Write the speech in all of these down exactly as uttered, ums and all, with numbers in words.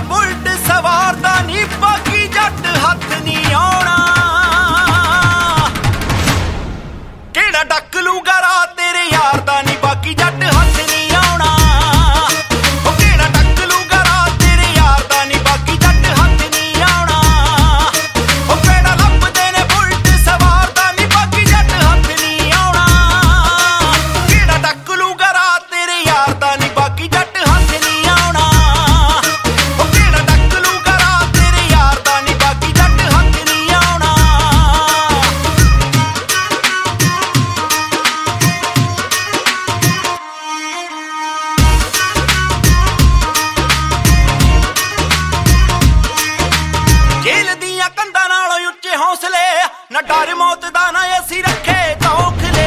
Bullet ਸਵਾਰਦਾ ਨੀ ਬਾਕੀ ਜੱਟ ਹੱਥ ਨਹੀਂ ਆਉਣਾ। ਕਿਹੜਾ ਡੱਕ ਲੂਗਾ ਰਾਹ ਤੇਰੇ ਯਾਰ ਦਾ ਨੀ ਬਾਕੀ ਜੱਟ ਹੱਥ ਨਹੀਂ ਆਉਣਾ। ਉਹ ਕਿਹੜਾ ਡੱਕ ਲੂਗਾ ਰਾਹ ਤੇਰੇ ਯਾਰ ਦਾ ਨੀ ਬਾਕੀ ਜੱਟ ਹੱਥ ਨਹੀਂ ਆਉਣਾ। ਉਹ ਕਿਹੜਾ ਲੱਭਦੇ ਨੇ ਬੁਲਟ ਸਵਾਰਦਾ ਨੀ ਬਾਕੀ ਜੱਟ ਹੱਥ ਨਹੀਂ ਆਉਣਾ। ਕਿਹੜਾ ਡੱਕ ਲੂਗਾ ਰਾਹ ਤੇਰੇ ਯਾਰ ਦਾ ਨੀ ਬਾਕੀ ਜੱਟ ਹੱਥ ਨਹੀਂ ਆਉਣਾ। ਉਹ ਕਿਹੜਾ ਡੱਕ ਲੂਗਾ ਰਾਹ ਤੇਰੇ ਯਾਰ ਦਾ ਨੀ ਬਾਕੀ ਜੱਟ ਹੱਥ ਨਹੀਂ ਆਉਣਾ। ਜੇਲ੍ਹ ਦੀਆਂ ਕੰਧਾਂ ਨਾਲੋਂ ਉੱਚੇ ਹੌਸਲੇ ਨਾ ਡਰ ਮੌਤ ਦਾ ਨਾ ਅਸੀਂ ਰੱਖੇ ਤੌਖਲੇ।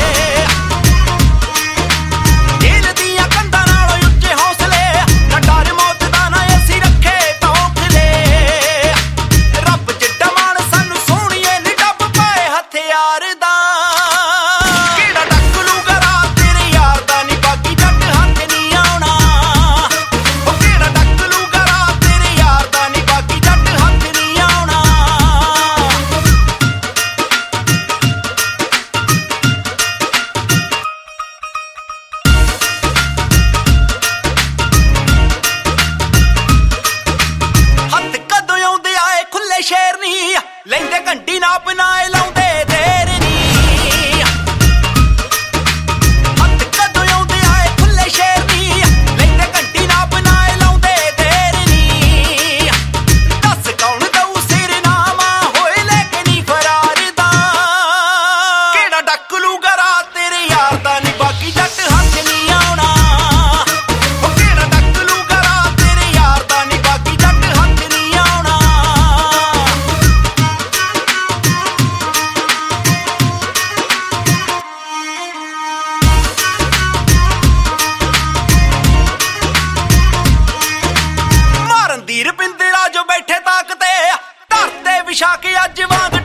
ਜੇਲ੍ਹ ਦੀਆਂ ਕੰਧਾਂ ਨਾਲੋਂ ਉੱਚੇ ਹੌਸਲੇ ਨਾ ਡਰ ਮੌਤ ਦਾ ਨਾ ਅਸੀਂ ਰੱਖੇ ਤੌਖਲੇ। ਰੱਬ ਜਿੱਡਾ ਮਾਣ ਸਾਨੂੰ ਸੋਹਣੀਏ ਨੀ ਡੱਬ ਪਾਏ ਹਥਿਆਰ ਦਾ। ਕਿਹੜਾ ਡੱਕ ਲੂਗਾ ਰਾਹ ਤੇਰੇ ਯਾਰ ਦਾ ਨੀ ਬਾਕੀ ਜੱਟ ਹੱਥ ਨਹੀਂ ਆਉਣਾ। ਉਹ ਕਿਹੜਾ ਡੱਕ ਲੂਗਾ ਰਾਹ ਤੇਰੇ ਯਾਰ ਦਾ ਨੀ ਬਾਕੀ ਜੱਟ ਹੱਥ ਨਹੀਂ ਆਉਣਾ। ਹੱਥ ਕਦੋਂ ਆਉਂਦੇ ਆਏ ਖੁੱਲੇ ਸ਼ੇਰ ਨੀ ਲੈਂਦੇ ਘੰਟੀ ਨਾ ਬਣਾਏ ਲਾਉਂਦੇ ਦੇਰ ਨੀ। ਹੱਥ ਕਦੋਂ ਆਉਂਦੇ ਆਏ ਖੁੱਲੇ ਸ਼ੇਰ ਨੀ ਲੈਂਦੇ ਘੰਟੀ ਨਾ ਬਣਾਏ ਲਾਉਂਦੇ ਦੇਰ ਨੀ। ਦੱਸ ਕੌਣ ਦਊ ਸਿਰਨਾਮਾ ਹੋਏ ਲੈ ਕੇ ਨੀ ਫਰਾਰ ਦਾ। ਕਿਹੜਾ ਡੱਕ ਲੂਗਾ ਰਾਹ ਤੇਰੇ ਯਾਰ ਦਾ ਨੀ ਬਾਕੀ ਜੱਟ ਹੱਥ ਨਹੀਂ ਆਉਣਾ। ਉਹ ਕਿਹੜਾ ਡੱਕ ਲੂਗਾ ਰਾਹ ਤੇਰੇ ਯਾਰ ਦਾ ਨੀ ਬਾਕੀ ਜੱਟ ਹੱਥ ਨਹੀਂ ਆਉਣਾ। ਮਾਰਨ ਦੀ ਰਪਿੰਦਰਾ ਜੋ ਬੈਠੇ ਤਾਕ ਤੇ ਧਰਤੇ ਵਿਛਾ ਕੇ ਅੱਜ ਵਾਂਗ